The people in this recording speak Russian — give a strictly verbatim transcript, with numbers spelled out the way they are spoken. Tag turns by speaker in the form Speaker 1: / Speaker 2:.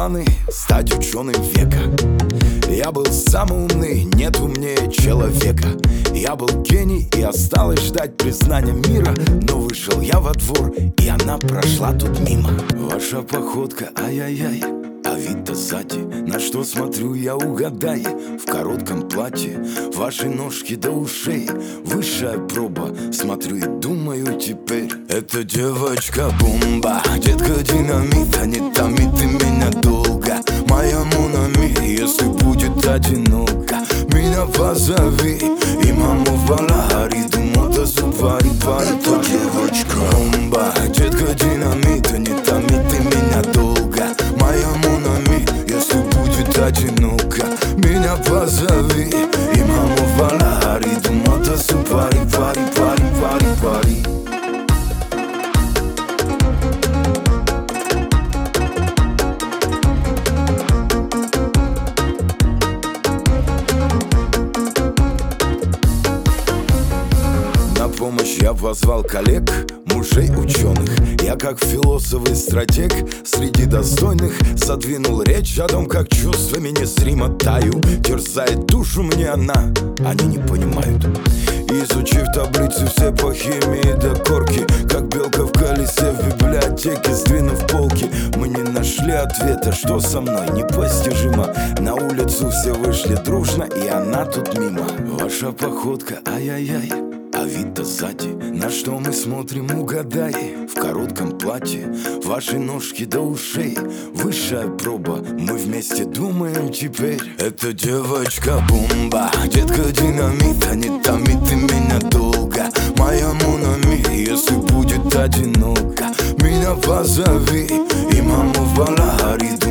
Speaker 1: планы стать ученым века. Я был самый умный, нет умнее человека. Я был гений, и осталось ждать признания мира. Но вышел я во двор, и она прошла тут мимо. Ваша походка, ай-яй-яй, а вид-то сзади. На что смотрю я, угадай. В коротком платье, ваши ножки до ушей. Высшая проба, смотрю и думаю теперь: эта девочка бомба, детка динамит. А не томит ты меня долго, моя Монами. Если будет одиноко, меня позови. И маму в Балариду, мотосупари, пари,
Speaker 2: эта девочка
Speaker 1: бомба, детка динамит. А не томит ты меня долго, моя Монами. Если будет одиноко, меня позови. И маму в Балариду, мотосупари, пари, пари, пари, пари. На помощь я позвал коллег, мужей ученых. Я как философ и стратег среди достойных задвинул речь о том, как чувствами незримо таю. Терзает душу мне она, они не понимают. Изучив таблицы все по химии до корки, как белка в колесе в библиотеке, сдвинув полки, мы не нашли ответа, что со мной непостижимо. На улицу все вышли дружно, и она тут мимо. Ваша походка, ай-яй-яй, а вид-то сзади. На что мы смотрим, угадай. В коротком платье, ваши ножки до ушей. Высшая проба, мы вместе думаем теперь: эта девочка бомба, детка динамит. А не томит ты меня долго, моя Монами. Если будет одиноко, меня позови. И маму в Балариду,